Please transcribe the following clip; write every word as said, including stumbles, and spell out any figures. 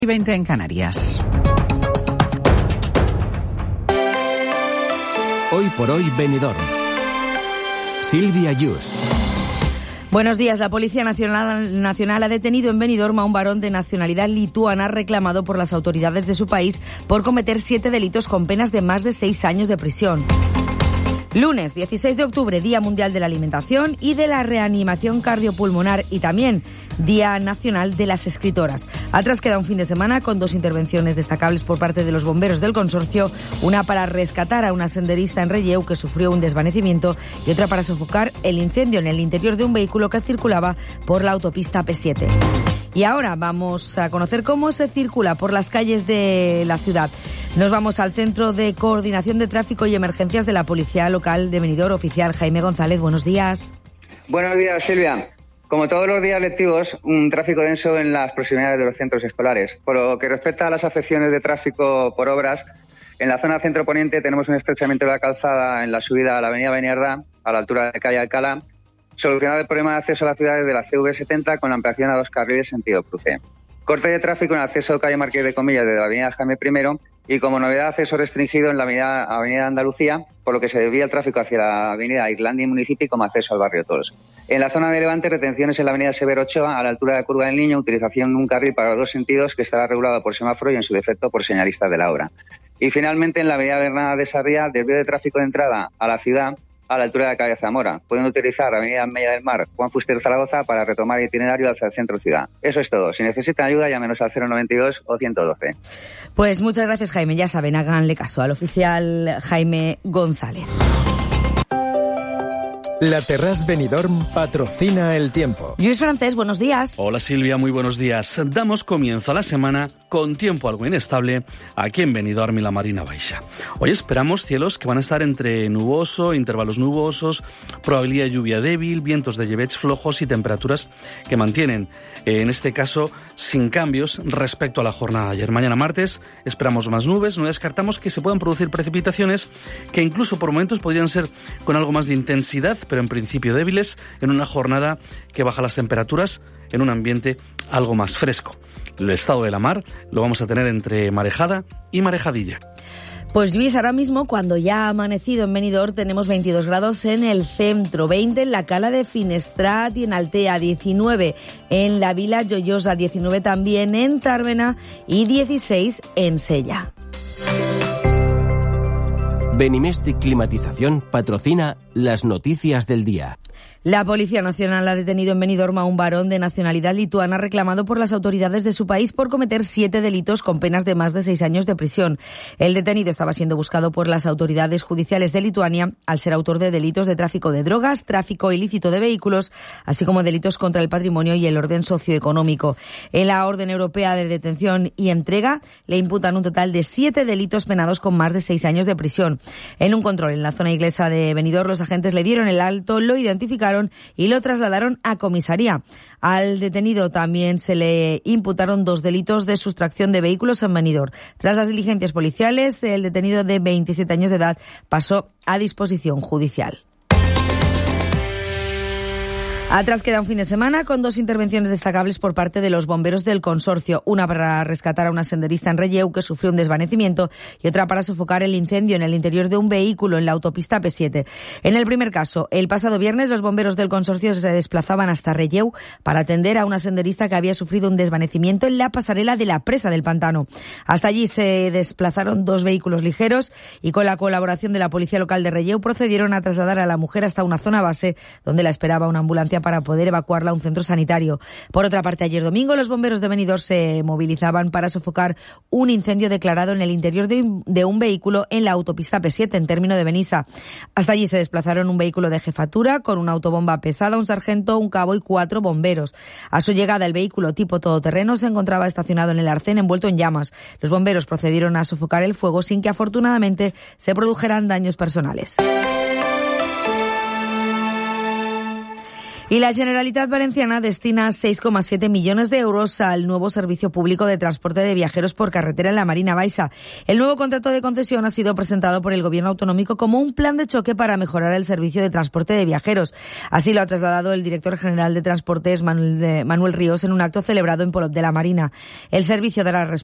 y veinte en Canarias. Hoy por hoy, Benidorm. Silvia Yus. Buenos días. La Policía Nacional, Nacional ha detenido en Benidorm a un varón de nacionalidad lituana reclamado por las autoridades de su país por cometer siete delitos con penas de más de seis años de prisión. Lunes dieciséis de octubre, Día Mundial de la Alimentación y de la Reanimación Cardiopulmonar, y también Día Nacional de las Escritoras. Atrás queda un fin de semana con dos intervenciones destacables por parte de los bomberos del consorcio, una para rescatar a una senderista en Relleu que sufrió un desvanecimiento y otra para sofocar el incendio en el interior de un vehículo que circulaba por la autopista P siete. Y ahora vamos a conocer cómo se circula por las calles de la ciudad. Nos vamos al Centro de Coordinación de Tráfico y Emergencias de la Policía Local de Benidorm, oficial Jaime González. Buenos días. Buenos días, Silvia. Como todos los días lectivos, un tráfico denso en las proximidades de los centros escolares. Por lo que respecta a las afecciones de tráfico por obras, en la zona centro-poniente tenemos un estrechamiento de la calzada en la subida a la avenida Beniardá, a la altura de calle Alcalá, solucionado el problema de acceso a la ciudad desde la C V setenta con la ampliación a dos carriles sentido cruce. Corte de tráfico en el acceso a calle Marqués de Comillas desde la avenida Jaime I y como novedad acceso restringido en la avenida, avenida Andalucía, por lo que se desvía el tráfico hacia la avenida Irlanda y Municipio como acceso al barrio Toros. En la zona de Levante, retenciones en la avenida Severo Ochoa a la altura de la curva del Niño, utilización de un carril para los dos sentidos que estará regulado por semáforo y en su defecto por señalistas de la obra. Y finalmente en la avenida Bernarda de Sarriá, desvío de tráfico de entrada a la ciudad a la altura de la calle Zamora. Pueden utilizar la avenida Mella del Mar, Juan Fuster Zaragoza para retomar el itinerario hacia el centro ciudad. Eso es todo. Si necesitan ayuda, llámenos al cero noventa y dos o ciento doce. Pues muchas gracias, Jaime. Ya saben, háganle caso al oficial Jaime González. La Terrasse Benidorm patrocina el tiempo. Luis Francés, buenos días. Hola Silvia, muy buenos días. Damos comienzo a la semana con tiempo algo inestable aquí en Benidorm y la Marina Baixa. Hoy esperamos cielos que van a estar entre nuboso, intervalos nubosos, probabilidad de lluvia débil, vientos de llevets flojos y temperaturas que mantienen, en este caso, sin cambios respecto a la jornada de ayer. Mañana martes esperamos más nubes, no descartamos que se puedan producir precipitaciones que incluso por momentos podrían ser con algo más de intensidad, pero en principio débiles, en una jornada que baja las temperaturas en un ambiente algo más fresco. El estado de la mar lo vamos a tener entre marejada y marejadilla. Pues Luis, ahora mismo cuando ya ha amanecido en Benidorm tenemos veintidós grados en el centro, veinte en la Cala de Finestrat y en Altea, diecinueve en la Vila Joiosa, diecinueve también en Tàrbena y dieciséis en Sella. Benimestic Climatización patrocina las noticias del día. La Policía Nacional ha detenido en Benidorm a un varón de nacionalidad lituana reclamado por las autoridades de su país por cometer siete delitos con penas de más de seis años de prisión. El detenido estaba siendo buscado por las autoridades judiciales de Lituania al ser autor de delitos de tráfico de drogas, tráfico ilícito de vehículos, así como delitos contra el patrimonio y el orden socioeconómico. En la orden europea de detención y entrega le imputan un total de siete delitos penados con más de seis años de prisión. En un control en la zona inglesa de Benidorm, los agentes le dieron el alto, lo identificaron y lo trasladaron a comisaría. Al detenido también se le imputaron dos delitos de sustracción de vehículos en Benidorm. Tras las diligencias policiales, el detenido de veintisiete años de edad pasó a disposición judicial. Atrás queda un fin de semana con dos intervenciones destacables por parte de los bomberos del consorcio. Una para rescatar a una senderista en Relleu que sufrió un desvanecimiento y otra para sofocar el incendio en el interior de un vehículo en la autopista P siete. En el primer caso, el pasado viernes los bomberos del consorcio se desplazaban hasta Relleu para atender a una senderista que había sufrido un desvanecimiento en la pasarela de la presa del Pantano. Hasta allí se desplazaron dos vehículos ligeros y con la colaboración de la policía local de Relleu procedieron a trasladar a la mujer hasta una zona base donde la esperaba una ambulancia para poder evacuarla a un centro sanitario. Por otra parte, ayer domingo los bomberos de Benidorm se movilizaban para sofocar un incendio declarado en el interior de un, de un vehículo en la autopista P siete en término de Benissa. Hasta allí se desplazaron un vehículo de jefatura con una autobomba pesada, un sargento, un cabo y cuatro bomberos. A su llegada el vehículo tipo todoterreno se encontraba estacionado en el arcén envuelto en llamas. Los bomberos procedieron a sofocar el fuego sin que afortunadamente se produjeran daños personales. Y la Generalitat Valenciana destina seis coma siete millones de euros al nuevo servicio público de transporte de viajeros por carretera en la Marina Baixa. El nuevo contrato de concesión ha sido presentado por el Gobierno autonómico como un plan de choque para mejorar el servicio de transporte de viajeros. Así lo ha trasladado el director general de Transportes, Manuel, de, Manuel Ríos, en un acto celebrado en Polop de la Marina. El servicio dará respuesta